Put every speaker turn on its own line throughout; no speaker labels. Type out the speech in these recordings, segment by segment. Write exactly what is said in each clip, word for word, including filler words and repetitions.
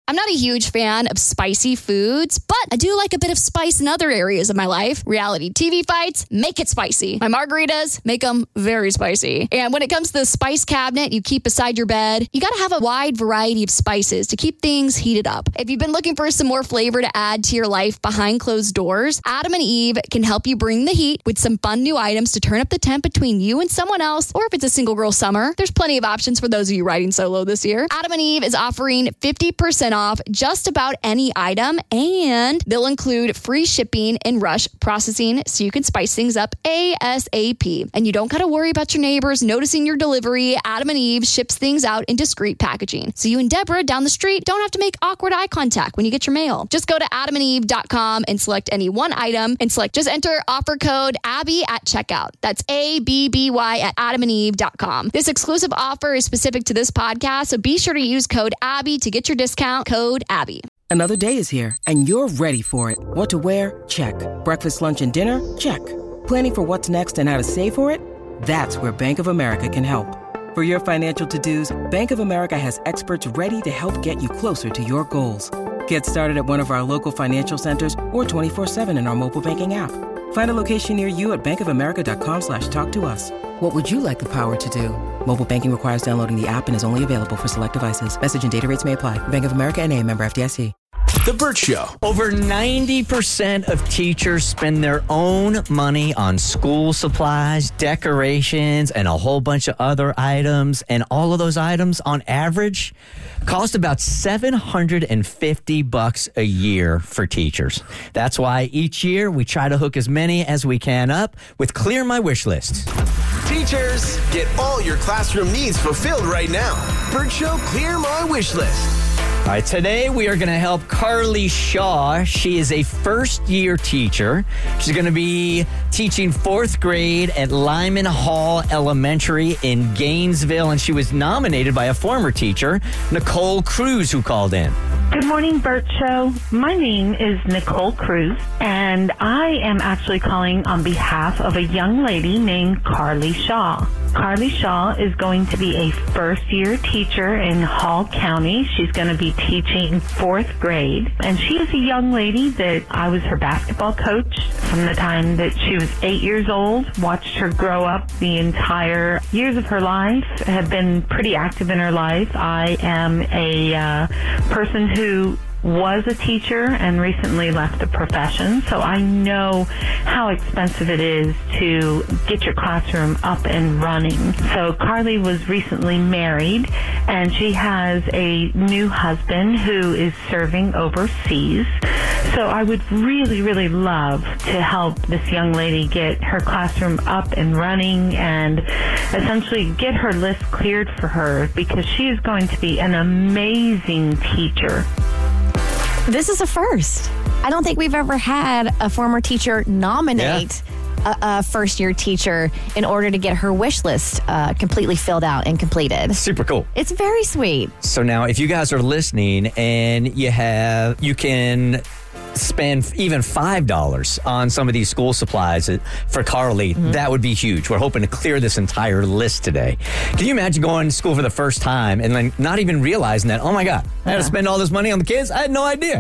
I'm not a huge fan of spicy foods, but I do like a bit of spice in other areas of my life. Reality T V fights, make it spicy. My margaritas, make them very spicy. And when it comes to the spice cabinet you keep beside your bed, you got to have a wide variety of spices to keep things heated up. If you've been looking for some more flavor to add to your life behind closed doors, Adam and Eve can help you bring the heat with some fun new items to turn up the temp between you and someone else, or if it's a single girl summer, there's plenty of options for those of you riding solo this year. Adam and Eve is offering fifty percent off just about any item, and they'll include free shipping and rush processing so you can spice things up ASAP. And you don't got to worry about your neighbors noticing your delivery. Adam and Eve ships things out in discreet packaging, so you and Deborah down the street don't have to make awkward eye contact when you get your mail. Just go to adam and eve dot com and select any one item and select, just enter offer code Abby at checkout. That's A B B Y at adam and eve dot com. This exclusive offer is specific to this podcast, so be sure to use code Abby to get your discount. Code Abby.
Another day is here, and you're ready for it. What to wear? Check. Breakfast, lunch, and dinner? Check. Planning for what's next and how to save for it? That's where Bank of America can help. For your financial to-dos, Bank of America has experts ready to help get you closer to your goals. Get started at one of our local financial centers or twenty-four seven in our mobile banking app. Find a location near you at bankofamerica.com slash talk to us. What would you like the power to do? Mobile banking requires downloading the app and is only available for select devices. Message and data rates may apply. Bank of America N A, member F D I C.
The Bert Show.
Over ninety percent of teachers spend their own money on school supplies, decorations, and a whole bunch of other items. And all of those items, on average, cost about seven hundred fifty bucks a year for teachers. That's why each year we try to hook as many as we can up with Clear My Wish List.
Teachers, get all your classroom needs fulfilled right now. Bert Show Clear My Wish List.
All right, today we are going to help Carly Shaw. She is a first-year teacher. She's going to be teaching fourth grade at Lyman Hall Elementary in Gainesville, and she was nominated by a former teacher, Nicole Cruz, who called in.
Good morning, Bert Show. My name is Nicole Cruz, and I am actually calling on behalf of a young lady named Carly Shaw. Carly Shaw is going to be a first-year teacher in Hall County. She's going to be teaching fourth grade, and she is a young lady that I was her basketball coach from the time that she was eight years old, watched her grow up the entire years of her life, have been pretty active in her life. I am a uh, person who was a teacher and recently left the profession, so I know how expensive it is to get your classroom up and running. So Carly was recently married, and she has a new husband who is serving overseas. So I would really, really love to help this young lady get her classroom up and running and essentially get her list cleared for her, because she is going to be an amazing teacher.
This is a first. I don't think we've ever had a former teacher nominate yeah. a, a first-year teacher in order to get her wish list uh, completely filled out and completed.
Super cool.
It's very sweet.
So now, if you guys are listening and you have, you can spend even five dollars on some of these school supplies for Carly, mm-hmm. that would be huge. We're hoping to clear this entire list today. Can you imagine going to school for the first time and then not even realizing that, oh my God, I had to spend all this money on the kids? I had no idea.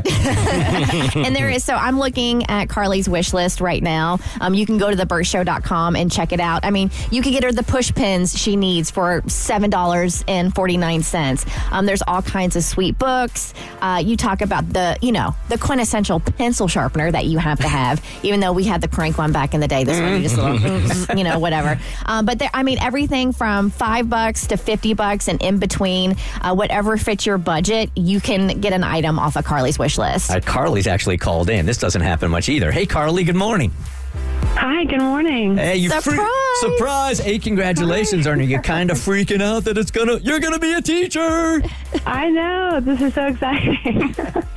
And there is, so I'm looking at Carly's wish list right now. Um, you can go to the bert show dot com and check it out. I mean, you can get her the push pins she needs for seven dollars and forty-nine cents. Um, there's all kinds of sweet books. Uh, you talk about the, you know, the quintessential pencil sharpener that you have to have, even though we had the crank one back in the day. This one, you just, little, you know, whatever. Um, but there, I mean, everything from five bucks to fifty bucks and in between, uh, whatever fits your budget, you can get an item off of Carly's wish list.
Uh, Carly's actually called in. This doesn't happen much either. Hey, Carly, good morning.
Hi, good morning.
Hey, you
surprise!
Free- surprise! Hey, congratulations, Hi. Aren't you? You're kind of freaking out that it's gonna, you're gonna be a teacher.
I know. This is so exciting.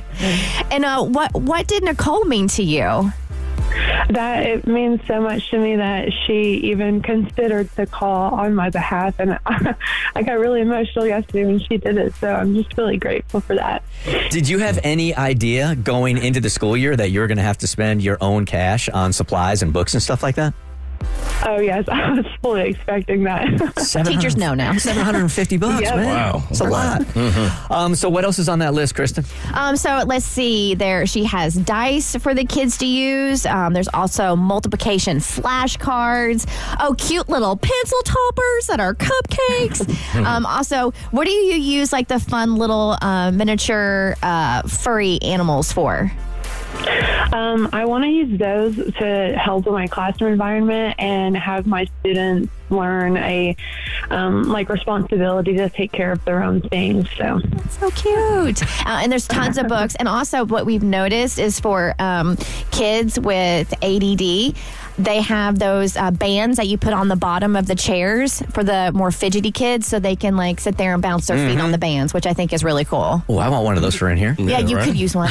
And uh, what what did Nicole mean to you?
That it means so much to me that she even considered to call on my behalf, and I, I got really emotional yesterday when she did it, so I'm just really grateful for that.
Did you have any idea going into the school year that you were going to have to spend your own cash on supplies and books and stuff like that?
Oh, yes. I was fully expecting that.
Teachers know now.
seven hundred fifty bucks,
Yep.
man.
Wow.
That's a lot. Um, so what else is on that list, Kristen?
Um, so let's see. There, she has dice for the kids to use. Um, there's also multiplication flashcards. Oh, cute little pencil toppers that are cupcakes. um, also, what do you use like the fun little uh, miniature uh, furry animals for?
Um, I want to use those to help with my classroom environment and have my students learn a um, like responsibility to take care of their own things. So
So cute. Uh, and there's tons of books. And also what we've noticed is for um, kids with A D D, they have those uh, bands that you put on the bottom of the chairs for the more fidgety kids so they can like sit there and bounce their feet on the bands, which I think is really cool.
Oh, I want one of those for in here.
Yeah, you
right?
could use one.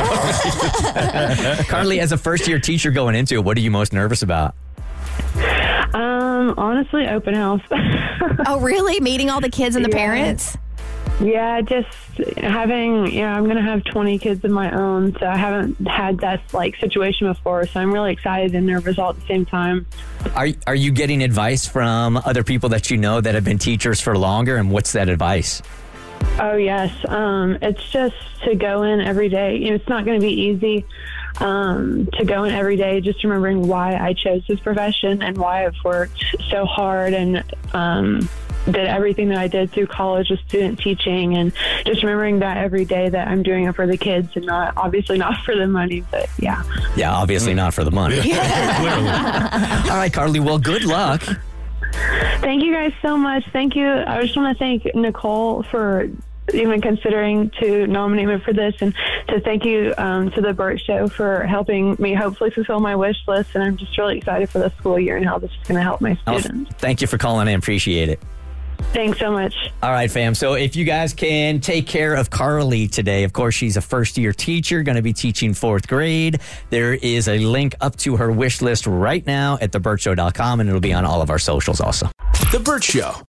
Carly, as a first-year teacher going into it, what are you most nervous about?
um, honestly, open house.
Oh, really? Meeting all the kids and the
Yeah.
parents?
Yeah, just having, you know, I'm going to have twenty kids of my own, so I haven't had that, like, situation before, so I'm really excited and nervous all at the same time.
Are are you getting advice from other people that you know that have been teachers for longer, and what's that advice?
Oh, yes. Um, it's just to go in every day. You know, it's not going to be easy um, to go in every day, just remembering why I chose this profession and why I've worked so hard and um, did everything that I did through college with student teaching, and just remembering that every day that I'm doing it for the kids and not, obviously not for the money, but yeah.
Yeah, obviously not for the money. All right, Carly, well, good luck.
Thank you guys so much. Thank you. I just want to thank Nicole for even considering to nominate me for this, and to thank you um, to the Burt Show for helping me hopefully fulfill my wish list. And I'm just really excited for the school year and how this is going to help my
Oh,
students.
thank you for calling in. Appreciate it.
Thanks so much.
All right, fam. So if you guys can take care of Carly today, of course, she's a first-year teacher, going to be teaching fourth grade. There is a link up to her wish list right now at the burt show dot com, and it'll be on all of our socials also.
The Burt Show.